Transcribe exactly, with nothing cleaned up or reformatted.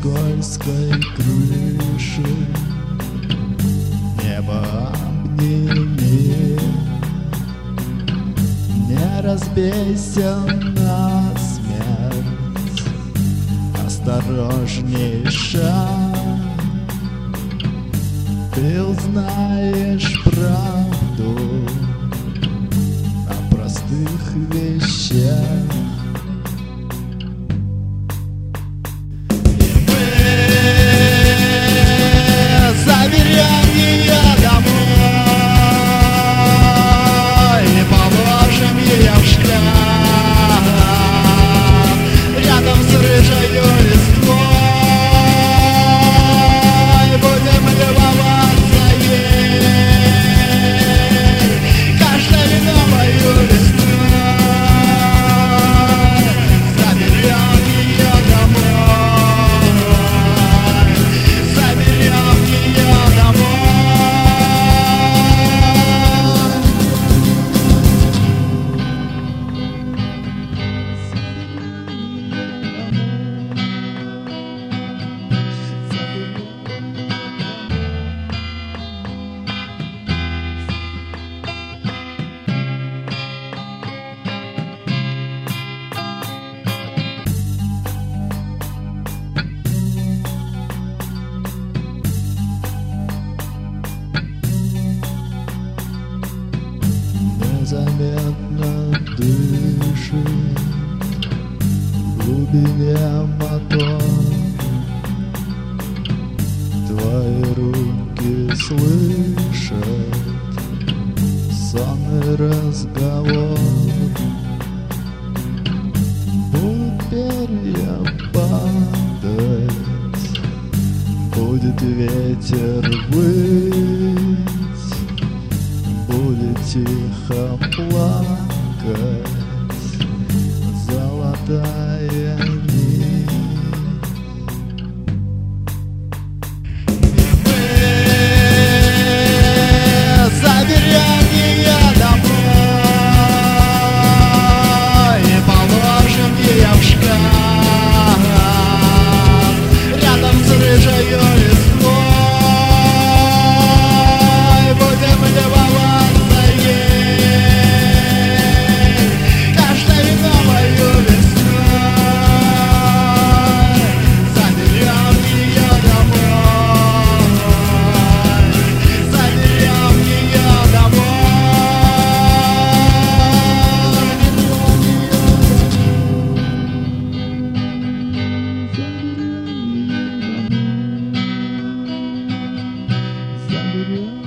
скользкой крыши. Небо обними, не разбейся насмерть, осторожней шаг. Ты узнаешь правду о простых вещах. Незаметно дышит в глубине мотор. Твои руки слышат сонный разговор. Будут перья падать, будет ветер выть, будет тихо плакать золотая нить. Мы заберем ее домой и положим ее в шкаф рядом с рыжею листвой. Будем любоваться ей каждой новою весной. Заберем ее домой, заберем ее домой. Заберем